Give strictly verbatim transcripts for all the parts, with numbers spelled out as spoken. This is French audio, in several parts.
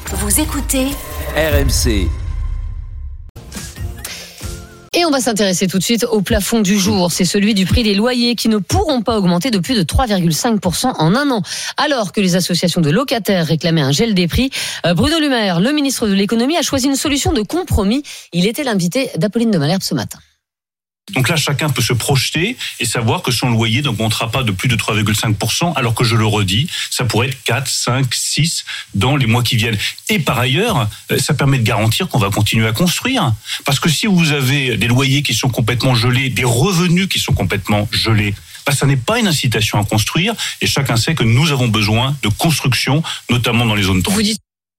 Vous écoutez R M C. Et on va s'intéresser tout de suite au plafond du jour. C'est celui du prix des loyers qui ne pourront pas augmenter de plus de trois virgule cinq pour cent en un an. Alors que les associations de locataires réclamaient un gel des prix, Bruno Le Maire, le ministre de l'économie, a choisi une solution de compromis. Il était l'invité d'Apolline de Malherbe ce matin. Donc là, chacun peut se projeter et savoir que son loyer n'augmentera pas de plus de trois virgule cinq pour cent, alors que je le redis, ça pourrait être quatre, cinq, six dans les mois qui viennent. Et par ailleurs, ça permet de garantir qu'on va continuer à construire. Parce que si vous avez des loyers qui sont complètement gelés, des revenus qui sont complètement gelés, bah, ça n'est pas une incitation à construire. Et chacun sait que nous avons besoin de construction, notamment dans les zones tendues.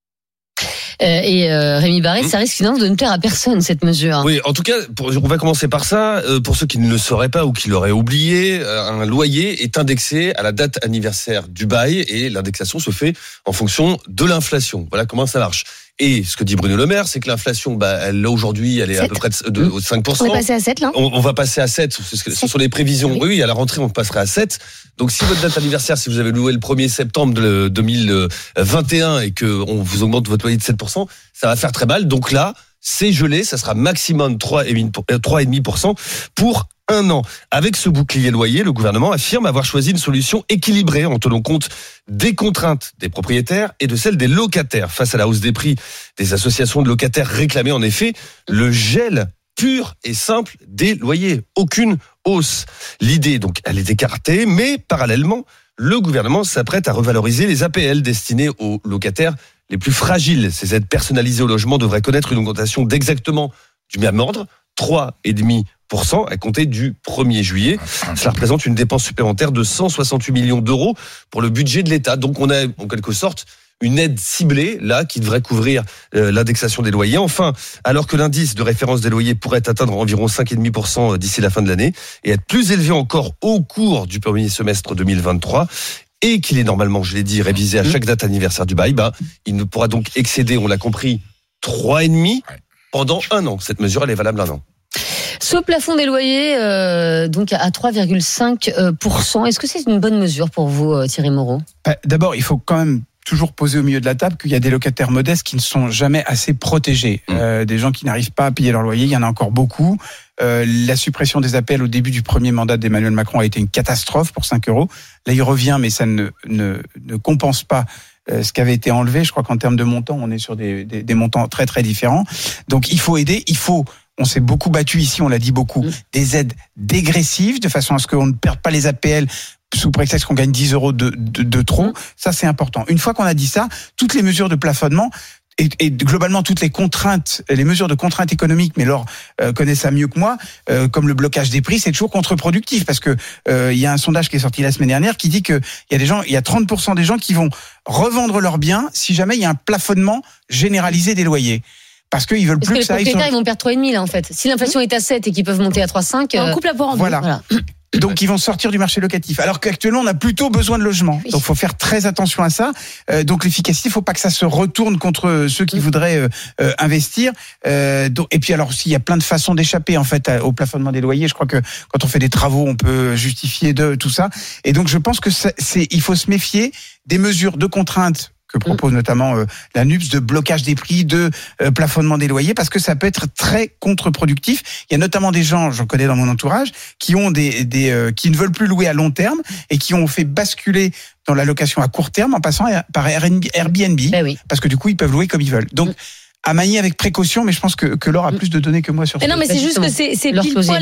Euh, et euh, Rémi Barré, ça risque finalement de ne plaire à personne, cette mesure. Oui, en tout cas, pour, on va commencer par ça. Euh, pour ceux qui ne le sauraient pas ou qui l'auraient oublié, euh, un loyer est indexé à la date anniversaire du bail et l'indexation se fait en fonction de l'inflation. Voilà comment ça marche. Et ce que dit Bruno Le Maire, c'est que l'inflation, bah, elle, là, aujourd'hui, elle est sept. à peu près de, de, de cinq pour cent. On va passer à sept, là. On, on va passer à sept. Ce, ce sont les prévisions. Oui, oui, à la rentrée, on passerait à sept. Donc, si votre date anniversaire, si vous avez loué le premier septembre de deux mille vingt et un et que on vous augmente votre loyer de sept pour cent, ça va faire très mal. Donc là, c'est gelé. Ça sera maximum trois virgule cinq pour cent pour un an. Avec ce bouclier loyer, le gouvernement affirme avoir choisi une solution équilibrée en tenant compte des contraintes des propriétaires et de celles des locataires. Face à la hausse des prix, des associations de locataires réclamaient en effet le gel pur et simple des loyers. Aucune hausse. L'idée, donc, elle est écartée, mais parallèlement, le gouvernement s'apprête à revaloriser les A P L destinées aux locataires les plus fragiles. Ces aides personnalisées au logement devraient connaître une augmentation d'exactement du même ordre, trois virgule cinq pour cent à compter du premier juillet. Cela représente une dépense supplémentaire de cent soixante-huit millions d'euros pour le budget de l'État. Donc on a en quelque sorte une aide ciblée là qui devrait couvrir euh, l'indexation des loyers. Enfin, alors que l'indice de référence des loyers pourrait atteindre environ cinq virgule cinq pour cent d'ici la fin de l'année et être plus élevé encore au cours du premier semestre deux mille vingt-trois, et qu'il est normalement, je l'ai dit, révisé à chaque date anniversaire du bail, bah, il ne pourra donc excéder, on l'a compris, trois virgule cinq pendant un an. Cette mesure, elle est valable un an. Ce plafond des loyers, euh, donc à trois virgule cinq pour cent, est-ce que c'est une bonne mesure pour vous, Thierry Moreau ? D'abord, il faut quand même toujours poser au milieu de la table qu'il y a des locataires modestes qui ne sont jamais assez protégés. Mmh. Euh, des gens qui n'arrivent pas à payer leur loyer, il y en a encore beaucoup. Euh, la suppression des A P L au début du premier mandat d'Emmanuel Macron a été une catastrophe pour cinq euros. Là, il revient, mais ça ne, ne, ne compense pas euh, ce qui avait été enlevé. Je crois qu'en termes de montants, on est sur des, des, des montants très très différents. Donc, il faut aider, il faut... On s'est beaucoup battu ici, on l'a dit beaucoup, mmh. des aides dégressives, de façon à ce qu'on ne perde pas les A P L sous prétexte qu'on gagne dix euros de, de, de trop. Mmh. Ça, c'est important. Une fois qu'on a dit ça, toutes les mesures de plafonnement et, et globalement toutes les contraintes, les mesures de contraintes économiques, mais Laure euh, connaît ça mieux que moi, euh, comme le blocage des prix, c'est toujours contre-productif parce que euh, il y a un sondage qui est sorti la semaine dernière qui dit que il y a des gens, il y a trente pour cent des gens qui vont revendre leurs biens si jamais il y a un plafonnement généralisé des loyers. Parce qu'ils veulent Parce plus que que ça. Les propriétaires, ils vont perdre trois virgule cinq là, en fait. Si l'inflation est à sept et qu'ils peuvent monter à trois virgule cinq, on coupe la poire en deux. Voilà. voilà. Donc ils vont sortir du marché locatif. Alors qu'actuellement on a plutôt besoin de logements. Oui. Donc il faut faire très attention à ça. Euh, donc l'efficacité, il faut pas que ça se retourne contre ceux qui mmh. voudraient euh, euh, investir. Euh, donc, et puis alors s'il y a plein de façons d'échapper en fait au plafonnement des loyers. Je crois que quand on fait des travaux, on peut justifier de tout ça. Et donc je pense que c'est, c'est il faut se méfier des mesures de contrainte que propose notamment euh, la N U P S, de blocage des prix, de euh, plafonnement des loyers, parce que ça peut être très contre-productif. Il y a notamment des gens, j'en connais dans mon entourage, qui ont des, des euh, qui ne veulent plus louer à long terme et qui ont fait basculer dans la location à court terme en passant par Airbnb, ben oui. parce que du coup ils peuvent louer comme ils veulent. Donc à manier avec précaution, mais je pense que, que Laure a plus de données que moi sur ça. Non, mais c'est juste que c'est, c'est pile poil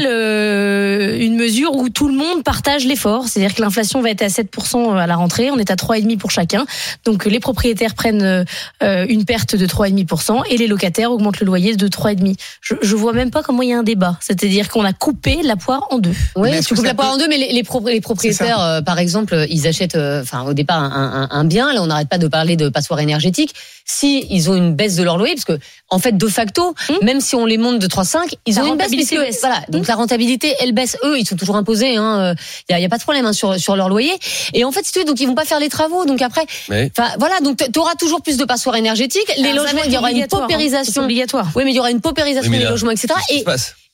euh, une mesure où tout le monde partage l'effort. C'est-à-dire que l'inflation va être à sept pour cent à la rentrée, on est à trois virgule cinq pour cent pour chacun. Donc les propriétaires prennent euh, une perte de trois virgule cinq pour cent et les locataires augmentent le loyer de trois virgule cinq pour cent. Je, je vois même pas comment il y a un débat. C'est-à-dire qu'on a coupé la poire en deux. Oui, tu coupes la poire en deux, mais les, les, pro- les propriétaires, euh, par exemple, ils achètent, enfin euh, au départ un, un, un bien. Là, on n'arrête pas de parler de passoire énergétique. Si ils ont une baisse de leur loyer, parce que en fait de facto, mmh. même si on les monte de trois virgule cinq, ils la ont une baisse, puisque, baisse. Voilà, donc mmh. la rentabilité elle baisse. Eux, ils sont toujours imposés. Il hein, y, a, y a pas de problème hein, sur sur leur loyer. Et en fait, si tu veux, donc ils vont pas faire les travaux. Donc après, enfin oui. voilà, donc tu auras toujours plus de passoires énergétiques. Les ah, logements, il y aura une paupérisation obligatoire. Oui, mais il y aura une paupérisation oui, des logements, et cetera. Et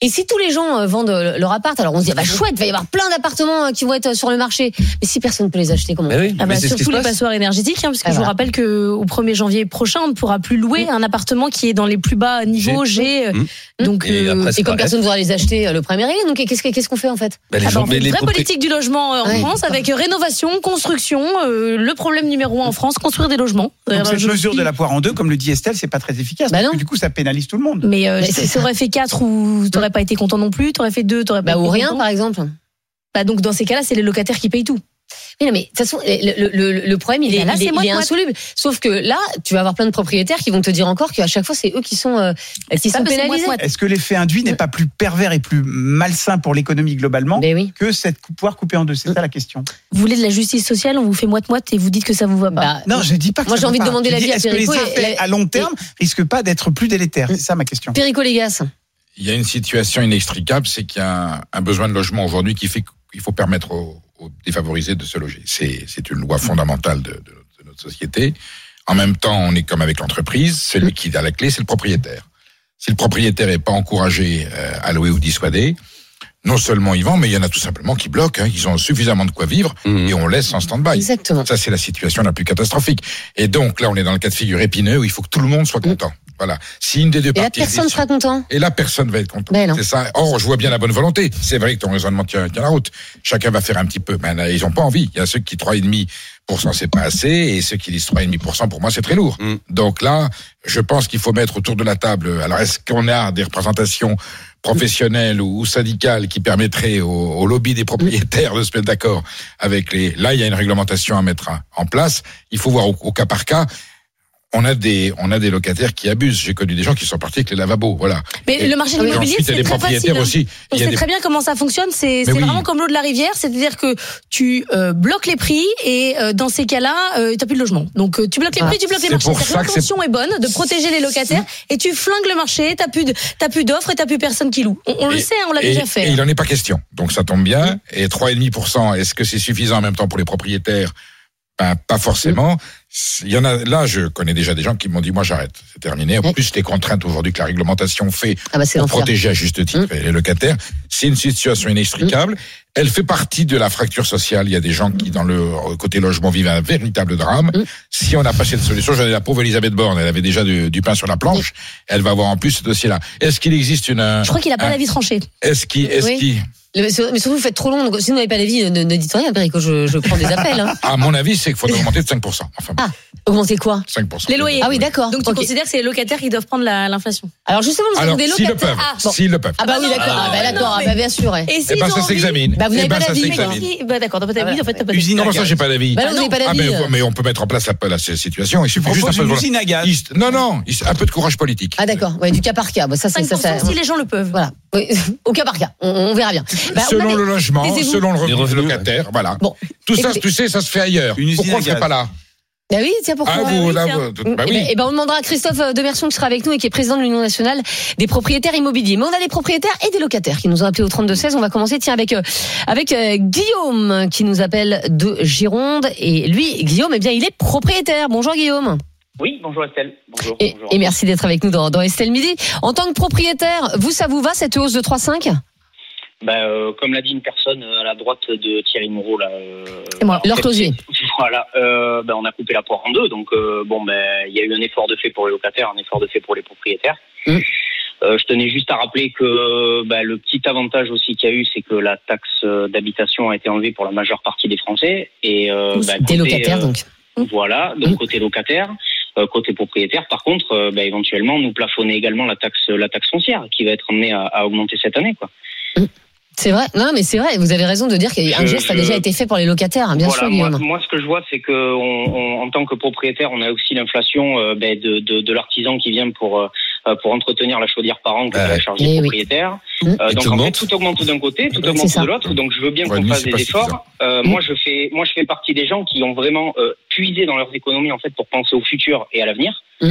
Et si tous les gens euh, vendent leur appart, alors on se dit, ah bah chouette, il va y avoir plein d'appartements qui vont être sur le marché. Mais si personne ne peut les acheter, comment? Mais oui, Ah bah, mais c'est ce qui surtout se les passe. passoires énergétiques, hein, parce que Ah je vous voilà. rappelle que au premier janvier prochain, on ne pourra plus louer un appartement qui est dans les plus bas niveaux G. Mmh. Donc, Et euh, après, c'est Et comme pareil. personne ne voudra les acheter, le premier est donc qu'est-ce qu'est-ce qu'on fait en fait? Bah, les ah bah, gens, on fait mais une les vraie propriétaires- politique du logement euh, en Ouais. France avec rénovation, construction. euh, le problème numéro un en France, construire des logements. Donc Alors, cette je mesure dis- de la poire en deux, comme le dit Estelle, c'est pas très efficace. Bah parce non. que du coup, ça pénalise tout le monde. Mais euh, Mais si c'est ça aurait fait quatre ou t'aurais pas été content non plus, t'aurais fait deux, t'aurais pas Bah été ou rien content. par exemple. Bah donc dans ces cas-là, c'est les locataires qui payent tout. Oui, non, mais de toute façon, le, le, le problème, il Et est, là, il c'est est, moite il est moite. insoluble. Sauf que là, tu vas avoir plein de propriétaires qui vont te dire encore qu'à chaque fois, c'est eux qui sont, euh, qui ça, sont mais c'est pénalisés. moite-moite. Est-ce que l'effet induit n'est pas plus pervers et plus malsain pour l'économie globalement Ben oui. que cette cou- poire coupée en deux? C'est ça la question. Vous voulez de la justice sociale, on vous fait moite-moite et vous dites que ça vous va pas. Bah, Non, je dis pas que Moi, ça j'ai va envie de pas. demander Je l'avis dis, à est-ce que les Perico et- effets et- à long terme risquent pas d'être plus délétères? C'est ça ma question. Perico Légas. Il y a une situation inextricable, c'est qu'il y a un, un besoin de logement aujourd'hui qui fait qu'il faut permettre aux, aux défavorisés de se loger. C'est, c'est une loi fondamentale de, de, de notre société. En même temps, on est comme avec l'entreprise, celui qui a la clé, c'est le propriétaire. Si le propriétaire n'est pas encouragé euh, à louer ou dissuader, non seulement ils vendent, mais il y en a tout simplement qui bloquent. Hein. Ils ont suffisamment de quoi vivre Mmh. et on laisse en stand-by. Exactement. Ça, c'est la situation la plus catastrophique. Et donc, là, on est dans le cas de figure épineux où il faut que tout le monde soit content. Voilà. Si une des deux Et là, parties personne existe- sera content. et là, personne va être content. Ben non. C'est ça. Or, je vois bien la bonne volonté. C'est vrai que ton raisonnement tient, tient la route. Chacun va faire un petit peu. Mais là, ils ont pas envie. Il y a ceux qui trois virgule cinq pour cent c'est pas assez, et ceux qui disent trois virgule cinq pour cent pour moi c'est très lourd. Mm. Donc là, je pense qu'il faut mettre autour de la table. Alors, est-ce qu'on a des représentations professionnelles ou, ou syndicales qui permettraient au, au lobby des propriétaires de se mettre d'accord avec les. Là, il y a une réglementation à mettre en place. Il faut voir au, au cas par cas. On a des, on a des locataires qui abusent. J'ai connu des gens qui sont partis avec les lavabos, voilà. Mais Et- le marché de et l'immobilier, ensuite, il y a c'est des très propriétaires facile. aussi. On Il y a sait des- très bien comment ça fonctionne. C'est, c'est oui. vraiment comme l'eau de la rivière, c'est-à-dire que tu euh, bloques les prix et euh, dans ces cas-là, euh, t'as plus de logement. Donc euh, tu bloques les Ah. prix, tu bloques les C'est marchés. pour C'est-à-dire ça que que l'intention est bonne de protéger les locataires et tu flingues le marché. T'as plus de, t'as plus d'offres et t'as plus personne qui loue. On, on le Et- sait, on l'a et, déjà fait. Et il en est pas question. Donc ça tombe bien. Et trois virgule cinq pour cent, est-ce que c'est suffisant en même temps pour les propriétaires? Ben, pas forcément. Il y en a, là, je connais déjà des gens qui m'ont dit, moi, j'arrête. C'est terminé. En Ouais. plus, les contraintes aujourd'hui que la réglementation fait Ah bah c'est pour l'enfer. protéger à juste titre les locataires, c'est une situation inextricable. Elle fait partie de la fracture sociale. Il y a des gens qui, dans le côté logement, vivent un véritable drame. Mm. Si on n'a pas cette solution, j'en ai la pauvre Elisabeth Borne, elle avait déjà du, du pain sur la planche. Elle va avoir en plus ce dossier-là. Est-ce qu'il existe une, Je crois qu'il a pas un- d'avis tranché. est-ce qu'il, est-ce Oui. qu'il, Le- Mais surtout, vous faites trop long. Donc, si vous n'avez pas d'avis, ne, ne dites rien, Perico. Je, je prends des appels. Hein. à mon avis, c'est qu'il faut augmenter de cinq pour cent. Enfin, Ah, augmenter quoi? cinq pour cent. Les loyers. Ah oui, d'accord. Donc tu Ok. considères que c'est les locataires qui doivent prendre la- l'inflation. Alors justement, nous avons Alors, des s'ils le locataires. peuvent. Ah, bon. S'ils le peuvent. Ah bah oui, d'accord. Ah, Ah bah non, d'accord. mais- Ah bah bien sûr. ouais. Et Eh s'ils ben, ont ça envie- s'examine. Bah, vous Eh n'avez ben, pas ça d'avis, s'examine. Si- Bah d'accord, t'as pas d'avis, Ah bah, en fait t'as pas Usine d'avis. à Comment ça, gaz. j'ai pas d'avis? Bah non, vous n'avez pas Ah, d'avis. mais, mais on peut mettre en place la, la situation. Il suffit On juste un propose peu une de usine à gaz. Il- Non, non, il- un peu de courage politique. Ah d'accord. Ouais, du cas par cas. Bah, ça, c'est cinq ça. pour ça cent si les gens le peuvent. Voilà. Oui, au cas par cas. On, on verra bien. Bah, on selon avait- le logement, taisez-vous. selon le Les revenu du revenus, locataire, voilà. Bon. Tout ça, Écoutez. tu sais, ça se fait ailleurs. Une usine Pourquoi on à le fait gaz. pas là? Bah oui, tiens pourquoi. Ah, vous, oui, là, tiens. vous- bah Eh oui. ben, eh ben, on demandera à Christophe Demersion qui sera avec nous et qui est président de l'Union nationale des propriétaires immobiliers. Mais on a des propriétaires et des locataires qui nous ont appelés au trente-deux seize. On va commencer tiens avec euh, avec euh, Guillaume qui nous appelle de Gironde et lui Guillaume eh bien il est propriétaire. Bonjour Guillaume. Oui, bonjour Estelle. Bonjour. Et, bonjour. et merci d'être avec nous dans, dans Estelle Midi. En tant que propriétaire, vous ça vous va cette hausse de trois virgule cinq? Ben, euh, comme l'a dit une personne euh, à la droite de Thierry Moreau, là. Euh, C'est moi, en leur fait, closier. c'est- Voilà. Euh, ben, on a coupé la poire en deux, donc euh, bon, ben, il y a eu un effort de fait pour les locataires, un effort de fait pour les propriétaires. Mmh. Euh, je tenais juste à rappeler que ben, le petit avantage aussi qu'il y a eu, c'est que la taxe euh, d'habitation a été enlevée pour la majeure partie des Français. Et euh, ben, Des côté, locataires euh, donc. Voilà, donc Mmh. côté locataire. Euh, côté propriétaire, par contre, euh, ben, éventuellement, nous plafonner également la taxe, la taxe foncière, qui va être amenée à, à augmenter cette année, quoi. C'est vrai. Non mais c'est vrai. Vous avez raison de dire qu'un Je- geste a je- déjà été fait pour les locataires. hein, Bien voilà, sûr moi, Guillaume. moi, ce que je vois, c'est que on, on, en tant que propriétaire, on a aussi l'inflation euh, ben, de, de, de l'artisan qui vient pour euh, pour entretenir la chaudière par an, que Ah c'est la ouais. charge Eh des oui. propriétaires. Mmh. Euh, Et donc qui en fait, augmente. tout augmente d'un côté, tout C'est augmente ça. de l'autre. Donc je veux bien Ouais, qu'on nous, fasse c'est des pas efforts. Euh, Mmh. Moi, je fais, moi, je fais partie des gens qui ont vraiment euh, puisé dans leurs économies en fait pour penser au futur et à l'avenir. Mmh.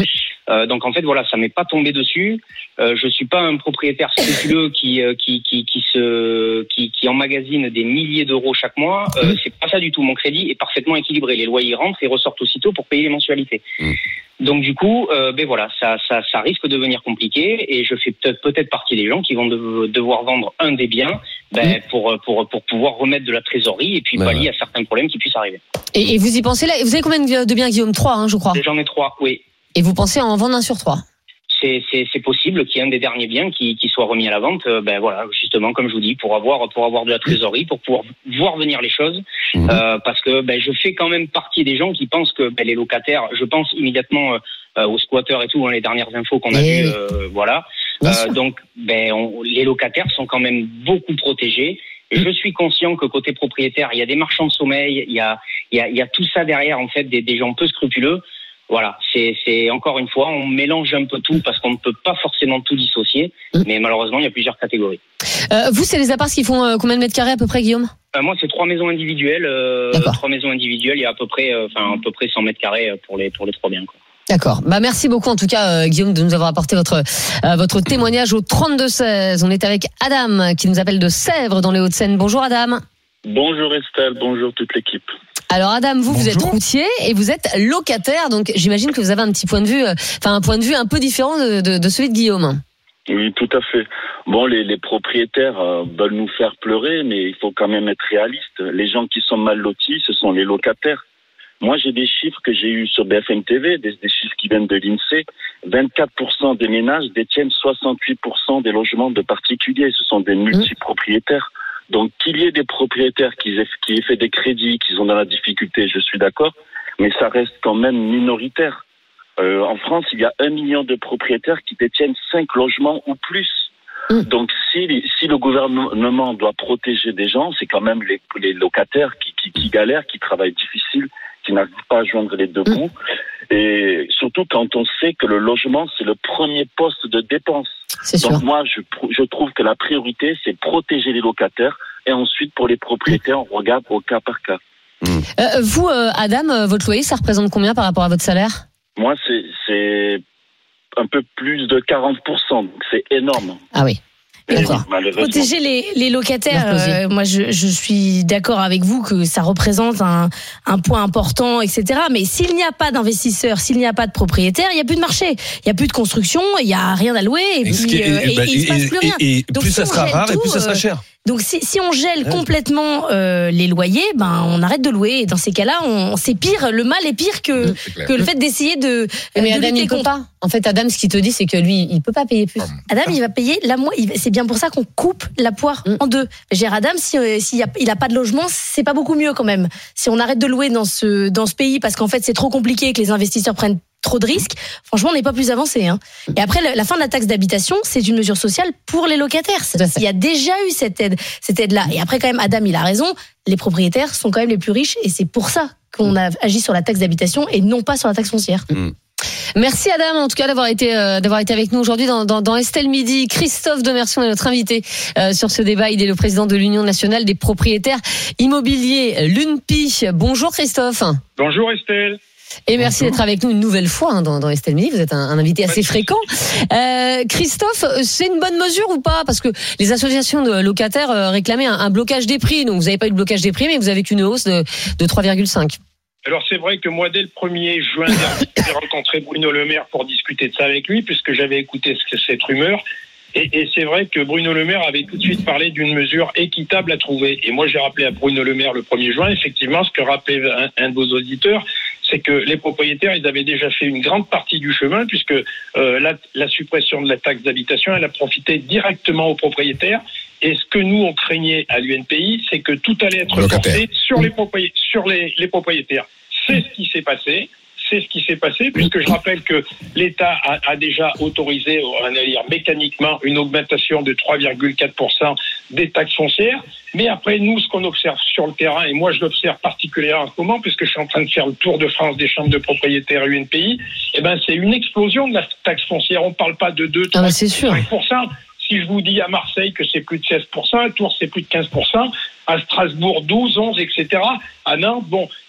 Euh, donc en fait voilà, ça m'est pas tombé dessus. Euh, je suis pas un propriétaire scrupuleux qui euh, qui qui qui se qui, qui emmagasine des milliers d'euros chaque mois. Euh, c'est pas ça du tout. Mon crédit est parfaitement équilibré. Les loyers rentrent et ressortent aussitôt pour payer les mensualités. Mmh. Donc du coup, euh, ben voilà, ça ça ça risque de devenir compliqué et je fais peut-être peut-être partie des gens qui vont de, devoir vendre un des biens ben, mmh. pour pour pour pouvoir remettre de la trésorerie et puis ben pallier ouais. à certains problèmes qui puissent arriver. Et, et vous y pensez là? Vous avez combien de biens, Guillaume? Trois, hein, je crois. J'en ai trois, oui. Et vous pensez en vendre un sur trois? C'est, c'est, c'est possible qu'il y ait un des derniers biens qui, qui soit remis à la vente. Euh, ben voilà, justement, comme je vous dis, pour avoir, pour avoir de la trésorerie, pour pouvoir voir venir les choses. Mmh. Euh, parce que ben, je fais quand même partie des gens qui pensent que ben, les locataires, je pense immédiatement euh, aux squatteurs et tout, hein, les dernières infos qu'on a vues, euh, voilà. Euh, donc, ben, on, les locataires sont quand même beaucoup protégés. Et je suis conscient que côté propriétaire, il y a des marchands de sommeil, il y a, il y a, il y a tout ça derrière, en fait, des, des gens peu scrupuleux. Voilà, c'est, c'est encore une fois, on mélange un peu tout parce qu'on ne peut pas forcément tout dissocier, mmh. mais malheureusement, il y a plusieurs catégories. Euh, vous, c'est les apparts qui font euh, combien de mètres carrés à peu près, Guillaume? euh, Moi, c'est trois maisons individuelles. Euh, trois maisons individuelles, il y a à peu près, enfin euh, à peu près cent mètres carrés pour les pour les trois biens, quoi. D'accord. Bah merci beaucoup en tout cas, euh, Guillaume, de nous avoir apporté votre euh, votre témoignage au trente-deux seize. On est avec Adam qui nous appelle de Sèvres dans les Hauts-de-Seine. Bonjour Adam. Bonjour Estelle, bonjour toute l'équipe. Alors Adam, vous, Bonjour. vous êtes routier et vous êtes locataire, donc j'imagine que vous avez un petit point de vue, enfin euh, un point de vue un peu différent de, de, de celui de Guillaume. Oui, tout à fait. Bon, les, les propriétaires euh, veulent nous faire pleurer, mais il faut quand même être réaliste. Les gens qui sont mal lotis, ce sont les locataires. Moi, j'ai des chiffres que j'ai eus sur B F M T V, des, des chiffres qui viennent de l'INSEE. vingt-quatre pour cent des ménages détiennent soixante-huit pour cent des logements de particuliers. Ce sont des multipropriétaires. Donc, qu'il y ait des propriétaires qui aient, qui aient fait des crédits, qui sont dans la difficulté, je suis d'accord, mais ça reste quand même minoritaire. Euh, en France, il y a un million de propriétaires qui détiennent cinq logements ou plus. Mmh. Donc, si, si le gouvernement doit protéger des gens, c'est quand même les, les locataires qui, qui, qui galèrent, qui travaillent difficile, qui n'arrivent pas à joindre les deux bouts. Mmh. Et surtout quand on sait que le logement, c'est le premier poste de dépense. C'est Donc sûr. moi, je, je trouve que la priorité, c'est protéger les locataires. Et ensuite, pour les propriétaires, on regarde au cas par cas. Mmh. Euh, vous, euh, Adam, euh, votre loyer, ça représente combien par rapport à votre salaire? Moi, c'est, c'est un peu plus de quarante pour cent. Donc c'est énorme. Ah oui. D'accord. Protéger les, les locataires, euh, moi je, je suis d'accord avec vous que ça représente un, un point important, et cetera. Mais s'il n'y a pas d'investisseurs, s'il n'y a pas de propriétaires, il n'y a plus de marché, il n'y a plus de construction, il n'y a rien à louer, et, et puis euh, et, et, et, il ne se passe plus rien. Et, et, et plus ça sera rare, tout, et plus ça sera cher. Donc si, si on gèle complètement euh, les loyers, ben on arrête de louer. Et dans ces cas-là, on, c'est pire. Le mal est pire que mmh, que le fait d'essayer de. Mais de Adam, il peut pas. En fait, Adam, ce qu'il te dit, c'est que lui, il peut pas payer plus. Adam, il va payer la moitié. C'est bien pour ça qu'on coupe la poire mmh. en deux. Gère Adam, si euh, s'il a, il a pas de logement, c'est pas beaucoup mieux quand même. Si on arrête de louer dans ce dans ce pays parce qu'en fait c'est trop compliqué et que les investisseurs prennent trop de risques, franchement, on n'est pas plus avancé. Hein. Et après, la fin de la taxe d'habitation, c'est une mesure sociale pour les locataires. Il y a déjà eu cette aide, cette aide-là. Et après, quand même, Adam, il a raison, les propriétaires sont quand même les plus riches et c'est pour ça qu'on a agi sur la taxe d'habitation et non pas sur la taxe foncière. Mmh. Merci Adam, en tout cas d'avoir été euh, d'avoir été avec nous aujourd'hui dans, dans, dans Estelle Midi. Christophe Demersion est notre invité euh, sur ce débat. Il est le président de l'Union nationale des propriétaires immobiliers, l'U N P I. Bonjour Christophe. Bonjour Estelle. Et merci Bonjour. D'être avec nous une nouvelle fois hein, dans, dans Estelle Midi. Vous êtes un, un invité assez fréquent. Euh, Christophe, c'est une bonne mesure ou pas? Parce que les associations de locataires euh, réclamaient un, un blocage des prix. Donc vous n'avez pas eu de blocage des prix, mais vous avez qu'une hausse de, de trois virgule cinq. Alors c'est vrai que moi, dès le premier juin dernier, j'ai rencontré Bruno Le Maire pour discuter de ça avec lui, puisque j'avais écouté cette rumeur. Et, et c'est vrai que Bruno Le Maire avait tout de suite parlé d'une mesure équitable à trouver. Et moi, j'ai rappelé à Bruno Le Maire le premier juin, effectivement, ce que rappelait un, un de vos auditeurs, c'est que les propriétaires, ils avaient déjà fait une grande partie du chemin, puisque euh, la, la suppression de la taxe d'habitation, elle a profité directement aux propriétaires. Et ce que nous, on craignait à l'U N P I, c'est que tout allait être porté sur les, propri- sur les, les propriétaires. C'est ce qui s'est passé. C'est ce qui s'est passé, puisque je rappelle que l'État a, a déjà autorisé, on va dire mécaniquement, une augmentation de trois virgule quatre pour cent des taxes foncières. Mais après, nous, ce qu'on observe sur le terrain, et moi je l'observe particulièrement en ce moment, puisque je suis en train de faire le tour de France des chambres de propriétaires U N P I, eh ben, c'est une explosion de la taxe foncière. On ne parle pas de deux, trois, cinq pour cent. Si je vous dis à Marseille que c'est plus de seize pour cent, à Tours c'est plus de quinze pour cent, à Strasbourg douze, onze, et cetera. À Nantes, bon,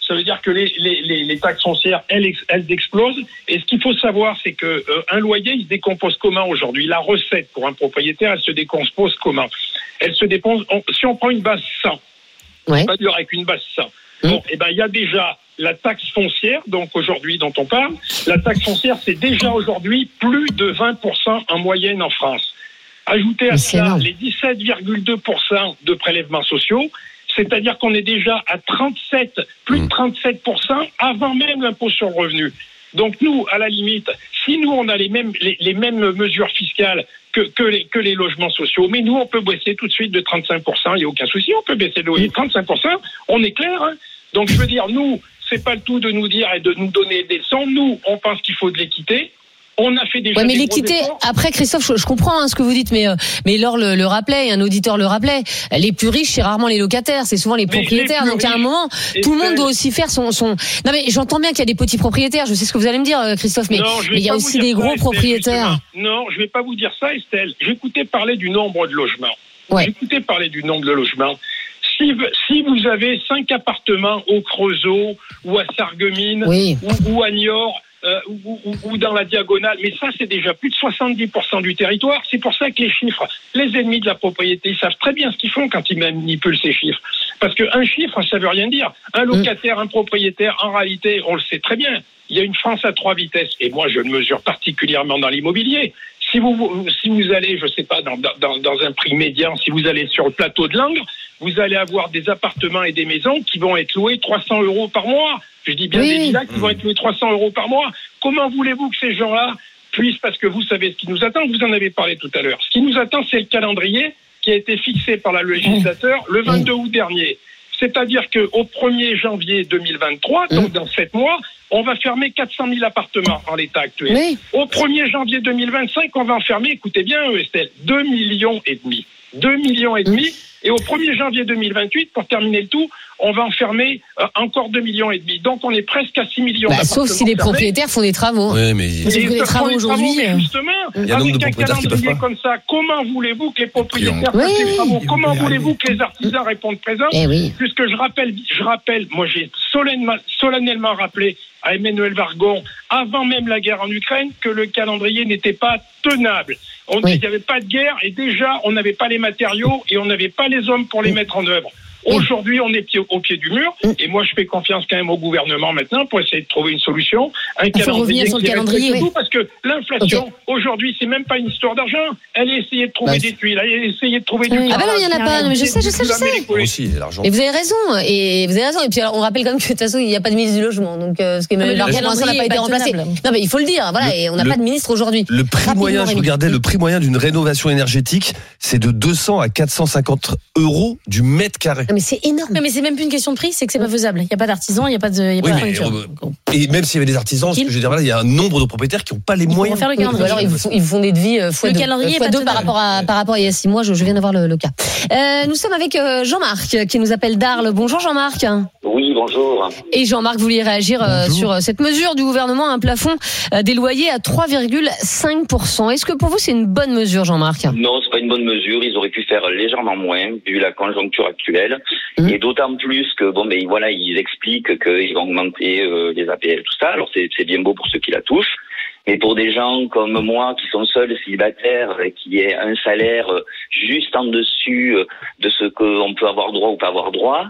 Ça veut dire que les, les, les, les taxes foncières, elles, elles explosent. Et ce qu'il faut savoir, c'est que euh, un loyer, il se décompose comment aujourd'hui? La recette pour un propriétaire, elle se décompose comment? Elle se décompose, on, si on prend une base cent, ouais. pas dur avec une base cent. Mmh. Bon, et ben il y a déjà la taxe foncière, donc aujourd'hui dont on parle. La taxe foncière, c'est déjà aujourd'hui plus de vingt pour cent en moyenne en France. Ajoutez à cela les dix-sept virgule deux pour cent de prélèvements sociaux, c'est-à-dire qu'on est déjà à trente-sept, plus de trente-sept pour cent avant même l'impôt sur le revenu. Donc nous, à la limite, si nous on a les mêmes les, les mêmes mesures fiscales que que les que les logements sociaux, mais nous on peut baisser tout de suite de trente-cinq pour cent, il y a aucun souci, on peut baisser de loyer de trente-cinq pour cent, on est clair. Hein. Donc je veux dire, nous, c'est pas le tout de nous dire et de nous donner des leçons. Nous, on pense qu'il faut de l'équité. On a fait déjà. Ouais, mais des l'équité. Après, Christophe, je, je comprends hein, ce que vous dites, mais euh, mais Laure le, le rappelait, un auditeur le rappelait. Les plus riches, c'est rarement les locataires, c'est souvent les propriétaires. Les donc à un moment, tout le monde doit aussi faire son son. Non mais j'entends bien qu'il y a des petits propriétaires. Je sais ce que vous allez me dire, Christophe, mais non, mais il y a aussi des gros ça, propriétaires. Estelle, non, je vais pas vous dire ça, Estelle. J'écoutais parler du nombre de logements. Ouais. J'écoutais parler du nombre de logements. Si, si vous avez cinq appartements au Creusot ou à Sarreguemines oui. ou, ou à Niort. Euh, ou, ou, ou dans la diagonale, mais ça c'est déjà plus de soixante-dix pour cent du territoire. C'est pour ça que les chiffres, les ennemis de la propriété, ils savent très bien ce qu'ils font quand ils manipulent ces chiffres. Parce qu'un chiffre, ça veut rien dire. Un locataire, un propriétaire, en réalité, on le sait très bien. Il y a une France à trois vitesses. Et moi, je le mesure particulièrement dans l'immobilier. Si vous, si vous allez, je sais pas, dans, dans, dans un prix médian, si vous allez sur le plateau de Langres, vous allez avoir des appartements et des maisons qui vont être loués trois cents euros par mois. Je dis bien oui. des villas qui vont être louées trois cents euros par mois. Comment voulez-vous que ces gens-là puissent, parce que vous savez ce qui nous attend, vous en avez parlé tout à l'heure. Ce qui nous attend, c'est le calendrier qui a été fixé par le législateur le vingt-deux août dernier. C'est-à-dire qu'au premier janvier deux mille vingt-trois, donc dans sept mois, on va fermer quatre cent mille appartements en l'état actuel. Oui. Au premier janvier deux mille vingt-cinq, on va en fermer, écoutez bien, Estelle, deux millions et demi. deux millions et demi. Et au premier janvier deux mille vingt-huit, pour terminer le tout, on va en fermer euh, encore deux millions et demi. Donc on est presque à six millions bah, d'appartements. Sauf si les fermés. propriétaires font des travaux. Oui, mais ils font des travaux aujourd'hui. Travaux, justement, il y a avec un un calendrier comme ça, comment voulez-vous que les propriétaires oui. fassent des travaux? Comment voulez-vous que les artisans répondent présents? eh oui. Puisque je rappelle, je rappelle, moi j'ai solennellement, solennellement rappelé à Emmanuel Vargon, avant même la guerre en Ukraine, que le calendrier n'était pas tenable. On, oui. Il n'y avait pas de guerre et déjà on n'avait pas les matériaux et on n'avait pas les hommes pour les oui. mettre en œuvre. Aujourd'hui, on est pied, au pied du mur, et moi, je fais confiance quand même au gouvernement maintenant pour essayer de trouver une solution. Un Il faut revenir sur le calendrier, oui. Parce que l'inflation, okay. aujourd'hui, c'est même pas une histoire d'argent. Elle a essayé de trouver bah, des tuiles, elle a essayé de trouver oui. du. Ah ben non, il y en a pas. Non, mais je sais, je sais, je sais. Aussi, l'argent. Et vous avez raison. Et vous avez raison. Et puis, alors, on rappelle quand même que de toute façon, il n'y a pas de ministre du logement, donc euh, ce qui est le calendrier n'a pas été remplacé. Non, mais il faut le dire. Voilà, et on n'a pas de ministre aujourd'hui. Le prix moyen, je regardais le prix moyen d'une rénovation énergétique, c'est de deux cents à quatre cent cinquante euros du mètre carré. Mais c'est énorme. Mais c'est même plus une question de prix, c'est que c'est pas faisable. Il n'y a pas d'artisans, il n'y a pas de, il y a oui, pas de furniture. Et même s'il y avait des artisans, ce que je veux dire, il y a un nombre de propriétaires qui n'ont pas les ils moyens. Faire le calendrier. Ou alors ils font, ils font des devis euh, fois, le deux, calendrier euh, fois deux par rapport à par rapport à il y a six mois. Je, je viens d'avoir le, le cas. Euh, nous sommes avec euh, Jean-Marc qui nous appelle d'Arles. Bonjour Jean-Marc. Oui, bonjour. Et Jean-Marc, vous vouliez réagir euh, sur cette mesure du gouvernement, un plafond euh, des loyers à trois virgule cinq pour cent. Est-ce que pour vous c'est une bonne mesure, Jean-Marc? Non, c'est pas une bonne mesure. Ils auraient pu faire légèrement moins vu la conjoncture actuelle, mmh. et d'autant plus que bon, ben voilà, ils expliquent qu'ils vont augmenter euh, les A P L, tout ça. Alors c'est, c'est bien beau pour ceux qui la touchent, mais pour des gens comme moi qui sont seuls célibataires, qui aient un salaire juste en dessus de ce qu'on peut avoir droit ou pas avoir droit.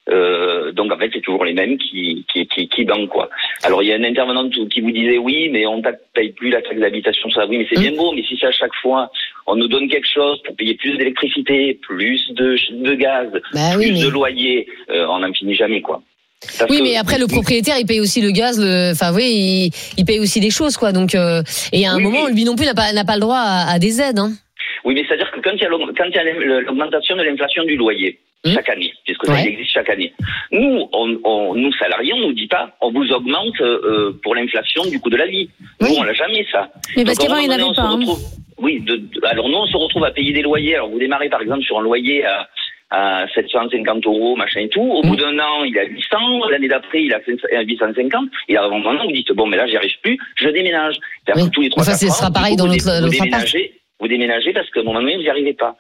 Euh, donc en fait c'est toujours les mêmes qui qui qui, qui banquent quoi. Alors il y a un intervenant qui vous disait oui mais on ne paye plus la taxe d'habitation sur ça. Oui mais c'est bien beau, mais si c'est à chaque fois on nous donne quelque chose pour payer plus d'électricité, plus de de gaz, bah oui, plus mais... de loyer, euh, on n'en finit jamais quoi. Parce oui, mais après le propriétaire, il paye aussi le gaz, le, enfin oui, il, il paye aussi des choses quoi. Donc euh, et à un oui, moment, lui non plus n'a pas n'a pas le droit à, à des aides. Hein. Oui, mais c'est à dire que quand il y a quand il y a l'augmentation de l'inflation du loyer. Chaque année, puisque ça ouais. existe chaque année. Nous, on, on, nous salariés, on nous dit pas, on vous augmente euh, pour l'inflation du coût de la vie. Oui. Nous, on l'a jamais ça. Mais parce qu'avant, il n'y en avait pas. Hein. Oui, de, de, alors nous, on se retrouve à payer des loyers. Alors vous démarrez par exemple sur un loyer à, à sept cent cinquante euros, machin et tout. Au mmh. bout d'un an, il a huit cents. L'année d'après, il a huit cent cinquante. Et avant un an, vous dites bon, mais là, j'y arrive plus. Je déménage. Oui. Tous les trois. Enfin, ce sera pareil dans l'autre. Vous déménagez, vous déménagez parce qu'à un moment donné, vous n'y arrivez pas.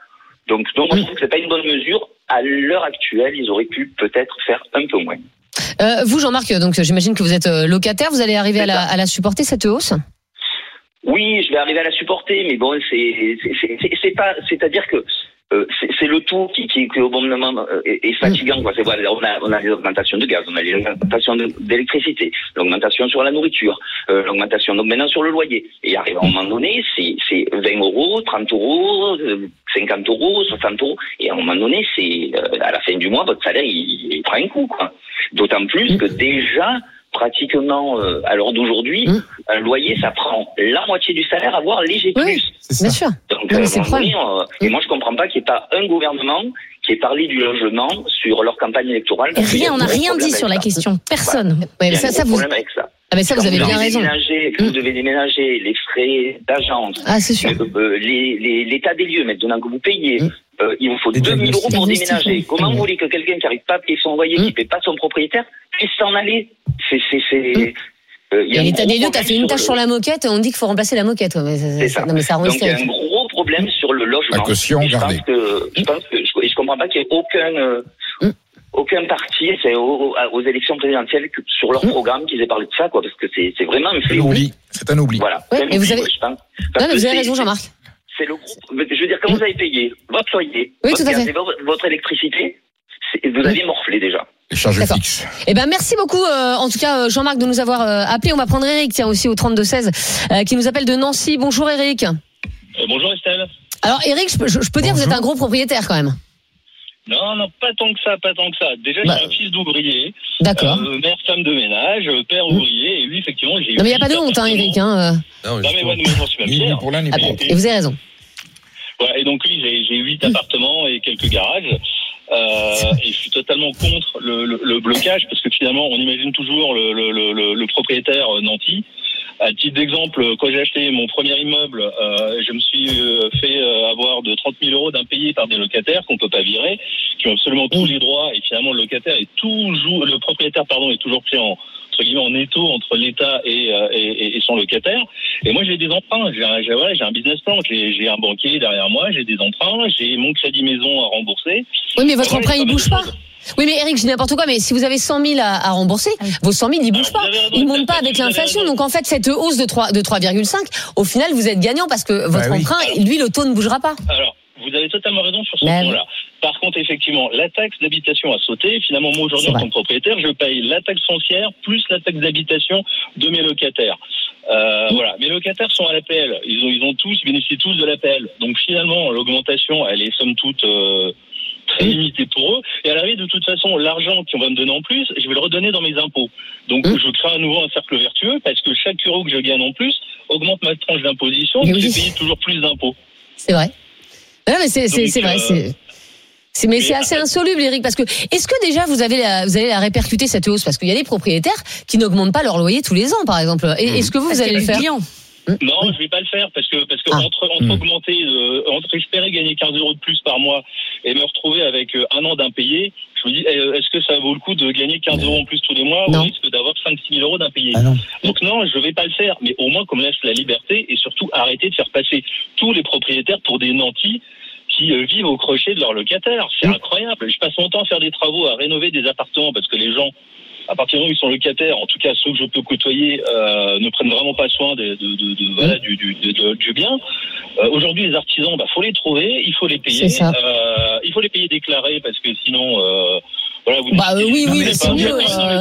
Donc, donc moi, je trouve que c'est pas une bonne mesure. À l'heure actuelle, ils auraient pu peut-être faire un peu moins. Euh, vous, Jean-Marc, donc j'imagine que vous êtes locataire. Vous allez arriver à la, à la supporter, cette hausse ? Oui, je vais arriver à la supporter, mais bon, c'est c'est c'est, c'est, c'est pas, c'est-à-dire que euh, c'est, c'est le tout qui, qui, qui au bon moment euh, est, est fatigant. Quoi. C'est, voilà, on a on a les augmentations de gaz, on a les augmentations de, d'électricité, l'augmentation sur la nourriture, euh, l'augmentation donc maintenant sur le loyer. Et arrive à un moment donné, c'est c'est vingt euros, trente euros, cinquante euros, soixante euros, et à un moment donné, c'est euh, à la fin du mois, votre salaire il, il prend un coup, quoi. D'autant plus que déjà pratiquement euh, à l'heure d'aujourd'hui, mmh. un loyer, ça prend la moitié du salaire, voire léger plus. Oui, bien sûr. Donc, non, euh, c'est donné, euh, et moi, je comprends pas qu'il n'y ait pas un gouvernement qui ait parlé du logement sur leur campagne électorale. Rien, on n'a rien dit sur la question. Personne. Voilà. Ouais, ça, ça, vous... avec ça. Ah mais ça, vous avez bien raison. Vous devez déménager les frais d'agence, ah, c'est sûr. Euh, les, les, l'état des lieux, maintenant que vous payez. Mmh. Euh, il vous faut deux mille euros pour déménager. Comment vous voulez que quelqu'un qui n'arrive pas à payer son loyer, mmh. qui ne paie pas son propriétaire, puisse s'en aller? C'est, c'est, c'est. Mmh. Euh, y a et l'état des lieux, t'as fait une tâche sur, le... sur la moquette, on dit qu'il faut remplacer la moquette. Ouais, mais ça, c'est ça. Non, mais ça Donc il y a un gros problème sur le logement. La caution, je pense que je pense que je, je comprends pas qu'il y ait aucun. Euh, mmh. Aucun parti, c'est aux, aux élections présidentielles que sur leur programme qu'ils aient parlé de ça, quoi, parce que c'est, c'est vraiment un C'est un oubli. C'est un oubli. Voilà. Ouais, un mais oubli, vous avez, je pense. non, mais vous avez raison, Jean-Marc. C'est le groupe. Je veux dire, quand mmh. vous avez payé votre loyer, oui, votre tout à gaz fait. et votre, votre électricité, c'est, vous aviez mmh. morflé déjà. Les charges D'accord. fixes. Eh ben, merci beaucoup, euh, en tout cas, Jean-Marc, de nous avoir euh, appelé. On va prendre Eric, tiens, aussi au trente-deux seize, euh, qui nous appelle de Nancy. Bonjour, Eric. Euh, bonjour, Estelle. Alors, Eric, je peux, je, je peux dire que vous êtes un gros propriétaire, quand même. Non, non, pas tant que ça, pas tant que ça. Déjà, bah, j'ai un fils d'ouvrier. D'accord. Euh, mère, femme de ménage, père mmh. ouvrier, et lui, effectivement, j'ai eu. Non, mais il n'y a pas de honte, hein, Eric, hein. Euh... Non, mais, non, mais moi, moi, j'en suis même fier. Pour l'un, ni ah, pour l'autre. Et vous avez raison. Voilà, et donc, oui, j'ai, j'ai huit mmh. appartements et quelques garages. Euh, et je suis totalement contre le, le, le blocage, parce que finalement, on imagine toujours le, le, le, le propriétaire nanti. À titre d'exemple, quand j'ai acheté mon premier immeuble, euh, je me suis fait avoir de trente mille euros d'impayés par des locataires qu'on peut pas virer, qui ont absolument tous les droits, et finalement le locataire est toujours, le propriétaire pardon est toujours pris en entre guillemets en étau entre l'État et, et, et son locataire. Et moi j'ai des emprunts, j'ai un, j'ai, voilà, j'ai un business plan, j'ai, j'ai un banquier derrière moi, j'ai des emprunts, j'ai mon crédit maison à rembourser. Oui, mais votre Alors, emprunt il bouge pas. Oui, mais Eric, je dis n'importe quoi, mais si vous avez cent mille à, à rembourser, vos cent mille, ils bougent pas. Ils montent pas avec l'inflation. Donc, en fait, cette hausse de trois, de trois virgule cinq, au final, vous êtes gagnant parce que votre bah oui. emprunt, lui, le taux ne bougera pas. Alors, vous avez totalement raison sur ce mais point-là. Par contre, effectivement, la taxe d'habitation a sauté. Finalement, moi, aujourd'hui, en tant que propriétaire, je paye la taxe foncière plus la taxe d'habitation de mes locataires. Euh, mmh. Voilà. Mes locataires sont à l'A P L. Ils ont, ils ont tous, ils bénéficient tous de l'A P L. Donc, finalement, l'augmentation, elle est somme toute, euh, très limité pour eux. Et à l'arrivée, de toute façon, l'argent qu'on va me donner en plus, je vais le redonner dans mes impôts. Donc, mmh. je crée à nouveau un cercle vertueux parce que chaque euro que je gagne en plus augmente ma tranche d'imposition et oui. je vais payer toujours plus d'impôts. C'est vrai. Non, mais c'est, c'est, Donc, c'est vrai. Euh... C'est... C'est, mais c'est assez insoluble, Eric, parce que est-ce que déjà vous avez la, vous allez la répercuter cette hausse, parce qu'il y a des propriétaires qui n'augmentent pas leur loyer tous les ans, par exemple. Et, mmh. Est-ce que vous, vous allez le faire? Non, je vais pas le faire parce que parce que ah. entre entre mmh. augmenter, euh, entre espérer gagner quinze euros de plus par mois et me retrouver avec euh, un an d'impayé, je me dis euh, est-ce que ça vaut le coup de gagner quinze euros en plus tous les mois non. au risque d'avoir cinq six mille euros d'impayé? Ah non. Donc non, je vais pas le faire, mais au moins qu'on me laisse la liberté et surtout arrêter de faire passer tous les propriétaires pour des nantis qui euh, vivent au crochet de leurs locataires. C'est mmh. incroyable. Je passe mon temps à faire des travaux, à rénover des appartements parce que les gens, à partir du moment où ils sont locataires, en tout cas ceux que je peux côtoyer, euh, ne prennent vraiment pas soin de, de, de, de voilà du, du, de, du bien. Euh, aujourd'hui, les artisans, bah faut les trouver, il faut les payer, euh, il faut les payer déclarés parce que sinon, euh, voilà. Vous bah euh, oui, oui, mais c'est mieux.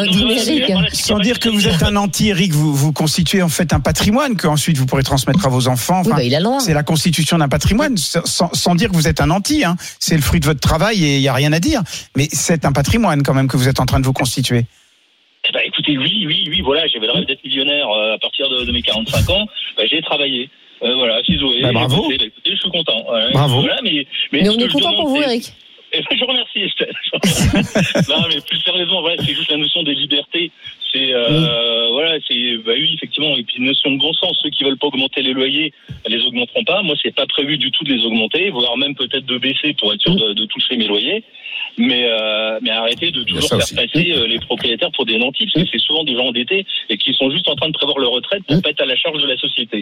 Euh, sans dire que vous êtes un anti, Eric, vous vous constituez en fait un patrimoine que ensuite vous pourrez transmettre à vos enfants. Enfin, oui, bah, il a le droit. C'est la constitution d'un patrimoine, sans, sans dire que vous êtes un anti. Hein. C'est le fruit de votre travail et il y a rien à dire. Mais c'est un patrimoine quand même que vous êtes en train de vous constituer. Eh ben, écoutez, oui, oui, oui, voilà, j'avais le rêve d'être millionnaire euh, à partir de, de mes quarante-cinq ans. Ben, j'ai travaillé. Euh, voilà, ciseaux. Bah, bravo. Ben, écoutez, je suis content. Voilà, bravo. Voilà, mais, mais, mais on est content pour vous, c'est... Eric. Eh ben, je remercie, Estelle. Non, mais plus sérieusement, voilà, c'est juste la notion des libertés. C'est, euh, oui. voilà, c'est, bah oui, effectivement, et puis une notion de bon sens. Ceux qui veulent pas augmenter les loyers, les augmenteront pas. Moi, c'est pas prévu du tout de les augmenter, voire même peut-être de baisser pour être sûr de, de toucher mes loyers. Mais, euh, mais arrêtez de toujours faire aussi. passer euh, les propriétaires pour des nantis, parce que c'est souvent des gens endettés et qui sont juste en train de prévoir leur retraite pour pas être à la charge de la société.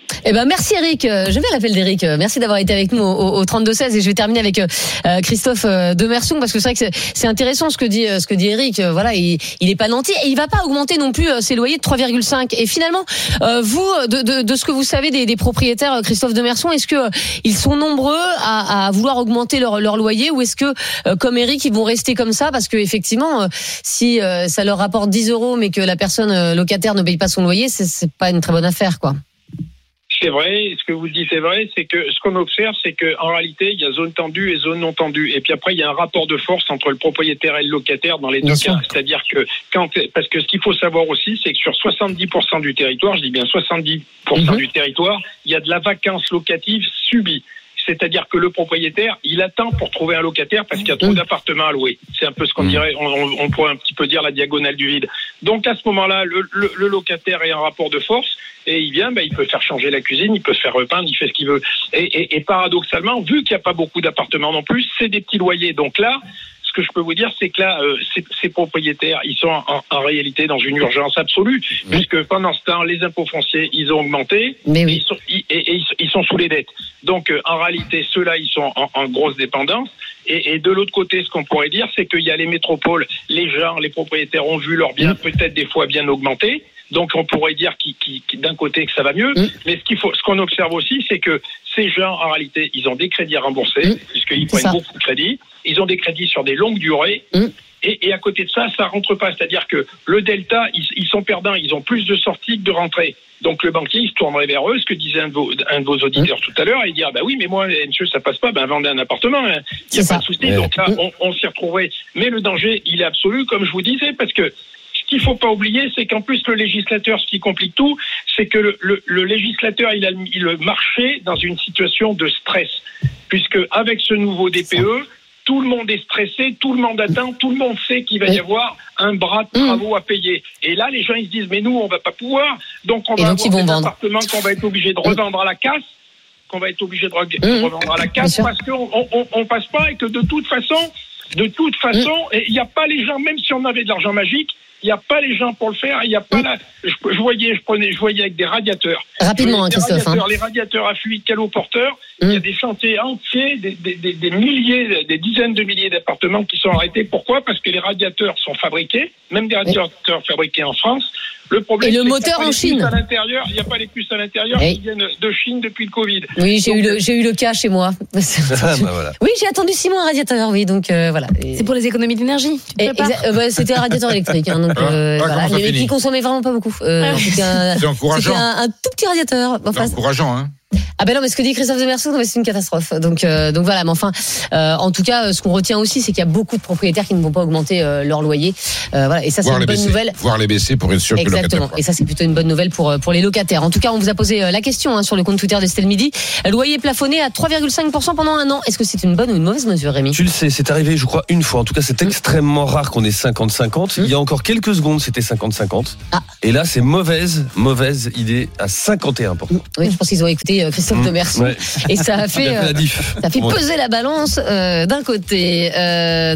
Eh ben merci Eric, j'aime bien l'appel d'Eric. Merci d'avoir été avec nous au, au trente-deux seize et je vais terminer avec euh, Christophe Demerson parce que c'est vrai que c'est, c'est intéressant ce que dit ce que dit Eric. Voilà, il, il est pas nanti et il va pas augmenter non plus ses loyers de trois virgule cinq. Et finalement, euh, vous de, de, de ce que vous savez des, des propriétaires, Christophe Demerson, est-ce que euh, ils sont nombreux à, à vouloir augmenter leur, leur loyer ou est-ce que euh, comme Eric ils vont rester comme ça parce que effectivement euh, si euh, ça leur rapporte dix euros mais que la personne euh, locataire ne paye pas son loyer, c'est, c'est pas une très bonne affaire quoi. C'est vrai, ce que vous dites c'est vrai, c'est que ce qu'on observe, c'est qu'en réalité, il y a zone tendue et zone non tendue. Et puis après, il y a un rapport de force entre le propriétaire et le locataire dans les deux cas. C'est-à-dire que, quand, parce que ce qu'il faut savoir aussi, c'est que sur soixante-dix pour cent du territoire, je dis bien soixante-dix pour cent mmh. du territoire, il y a de la vacance locative subie. C'est-à-dire que le propriétaire, il attend pour trouver un locataire parce qu'il y a trop d'appartements à louer. C'est un peu ce qu'on dirait, on, on pourrait un petit peu dire la diagonale du vide. Donc à ce moment-là, le, le, le locataire est en rapport de force et il vient, ben, il peut faire changer la cuisine, il peut faire repeindre, il fait ce qu'il veut. Et, et, et paradoxalement, vu qu'il n'y a pas beaucoup d'appartements non plus, c'est des petits loyers. Donc là, ce que je peux vous dire, c'est que là, euh, ces, ces propriétaires, ils sont en, en réalité dans une urgence absolue, oui. puisque pendant ce temps, les impôts fonciers, ils ont augmenté, Mais oui. et, ils sont, et, et, et ils sont sous les dettes. Donc, euh, en réalité, ceux-là, ils sont en, en grosse dépendance. Et, et de l'autre côté, ce qu'on pourrait dire, c'est qu'il y a les métropoles, les gens, les propriétaires ont vu leurs biens oui. peut-être des fois bien augmenter. Donc, on pourrait dire qu'il, qu'il, qu'il, d'un côté que ça va mieux. Mmh. Mais ce qu'il faut, ce qu'on observe aussi, c'est que ces gens, en réalité, ils ont des crédits à rembourser, mmh. puisqu'ils prennent ça. beaucoup de crédits. Ils ont des crédits sur des longues durées. Mmh. Et, et à côté de ça, ça rentre pas. C'est-à-dire que le delta, ils, ils sont perdants. Ils ont plus de sorties que de rentrées. Donc, le banquier, il se tournerait vers eux, ce que disait un de vos, un de vos auditeurs mmh. tout à l'heure, et il dit, ah bah oui, mais moi, monsieur, ça passe pas, ben, vendez un appartement. Il hein. n'y a pas de souci. Ouais. Donc là, on, on s'y retrouverait. Mais le danger, il est absolu, comme je vous disais, parce que ce qu'il faut pas oublier, c'est qu'en plus le législateur, ce qui complique tout, c'est que le, le, le législateur, il a mis le marché dans une situation de stress, puisque avec ce nouveau D P E, tout le monde est stressé, tout le monde attend, tout le monde sait qu'il va y avoir un bras de travaux à payer. Et là, les gens ils se disent, mais nous, on va pas pouvoir, donc on va donc avoir des vendre. appartements qu'on va être obligé de revendre à la casse, qu'on va être obligé de re- revendre à la casse, parce qu'on on, on, on passe pas et que de toute façon, de toute façon, il n'y a pas les gens, même si on avait de l'argent magique, il n'y a pas les gens pour le faire. Il y a pas la. Je, je voyais, je prenais, je voyais avec des radiateurs. Rapidement, des Christophe. Radiateurs, hein. Les radiateurs à fuite caloporteurs. Mm. Il y a des chantiers entiers, des, des, des, des milliers, des dizaines de milliers d'appartements qui sont arrêtés. Pourquoi ? Parce que les radiateurs sont fabriqués, même des radiateurs mm. fabriqués en France. Le problème, et le c'est moteur qu'il y a pas en les Chine. puces à l'intérieur, il n'y a pas les puces à l'intérieur oui. qui viennent de Chine depuis le Covid. Oui, j'ai donc, eu le, j'ai eu le cas chez moi. Ah, bah voilà. Oui, j'ai attendu six mois un radiateur. Oui, donc euh, voilà. Et... C'est pour les économies d'énergie. Tu te et, exa- euh, bah, c'était un radiateur électrique, hein, donc euh, ah, voilà. Mais qui consommait vraiment pas beaucoup. Euh, c'était un, c'est encourageant. C'était un, un tout petit radiateur. Enfin, c'est encourageant, hein. Ah ben non, mais ce que dit Christophe Demerson, c'est une catastrophe. Donc, euh, donc voilà. Mais enfin, euh, en tout cas, ce qu'on retient aussi, c'est qu'il y a beaucoup de propriétaires qui ne vont pas augmenter euh, leur loyer. Euh, voilà. Et ça, c'est voir une bonne baisser. nouvelle. Voir les baisser pour être sûr que le locataire. Exactement. Et ça, c'est plutôt une bonne nouvelle pour pour les locataires. En tout cas, on vous a posé la question hein, sur le compte Twitter de Stella Midi. Loyer plafonné à trois virgule cinq pour cent pendant un an. Est-ce que c'est une bonne ou une mauvaise mesure, Rémi ? Tu le sais, c'est arrivé, je crois, une fois. En tout cas, c'est extrêmement rare qu'on ait cinquante cinquante. Mmh. Il y a encore quelques secondes, c'était cinquante cinquante. Ah. Et là, c'est mauvaise, mauvaise idée à cinquante et un pour cent. Oui, je pense qu'ils ont écouté Christophe mmh. Demerson. Ouais. Et ça a fait, euh, ça a fait peser la balance euh, d'un côté. Euh,